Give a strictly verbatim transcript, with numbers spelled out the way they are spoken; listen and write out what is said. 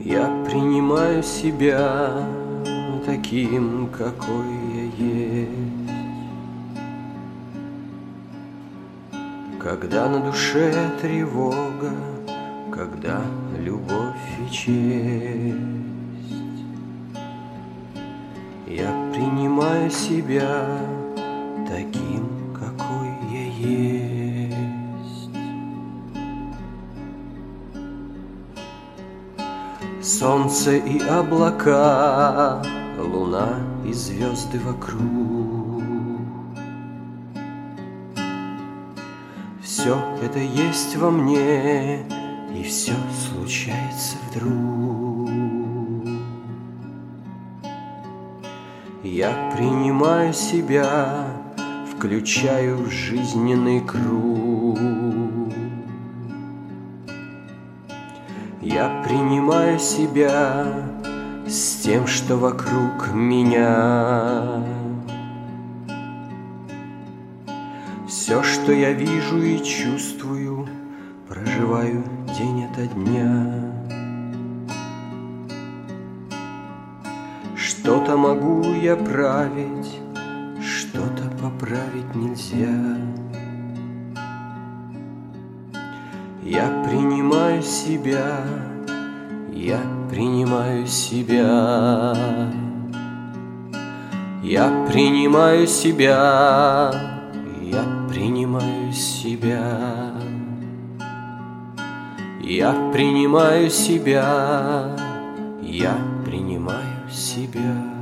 Я принимаю себя таким, какой я есть. Когда на душе тревога, когда любовь и честь, я принимаю себя таким, какой я есть. Солнце и облака, луна и звезды вокруг, все это есть во мне, и все случается вдруг. Я принимаю себя, включаю в жизненный круг. Я принимаю себя с тем, что вокруг меня. Все, что я вижу и чувствую, проживаю день ото дня. Что-то могу я править, что-то поправить нельзя. Я принимаю себя, я принимаю себя. Я принимаю себя, я принимаю себя. Я принимаю себя, я принимаю себя.